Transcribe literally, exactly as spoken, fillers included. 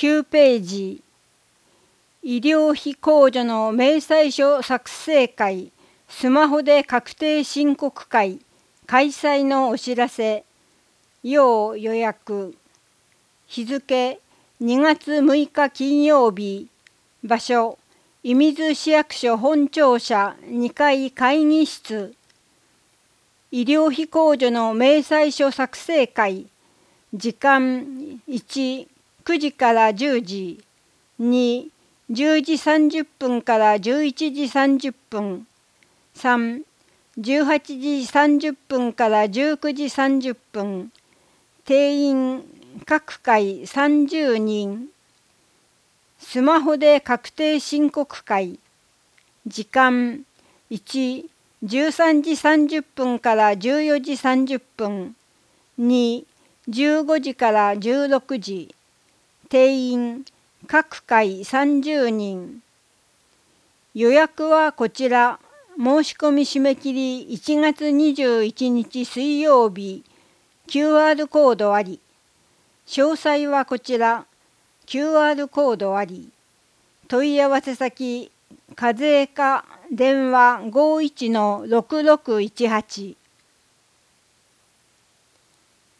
きゅうページ、医療費控除の明細書作成会、スマホで確定申告会、開催のお知らせ、要予約、日付にがつむいか金曜日、場所、射水市役所本庁舎にかい会議室、医療費控除の明細書作成会、時間いち、くじからじゅうじ、に、じゅうじさんじゅっぷんからじゅういちじさんじゅっぷん、さん、じゅうはちじさんじゅっぷんからじゅうくじさんじゅっぷん、定員各回さんじゅうにん、スマホで確定申告会、時間いち、じゅうさんじさんじゅっぷんからじゅうよじさんじゅっぷん、に、じゅうごじからじゅうろくじ、定員各回さんじゅうにん。予約はこちら。申し込み締め切りいちがつにじゅういちにち水曜日。キューアール コードあり。詳細はこちら。キューアール コードあり。問い合わせ先、課税課電話 ごーいちのろくろくいちはち。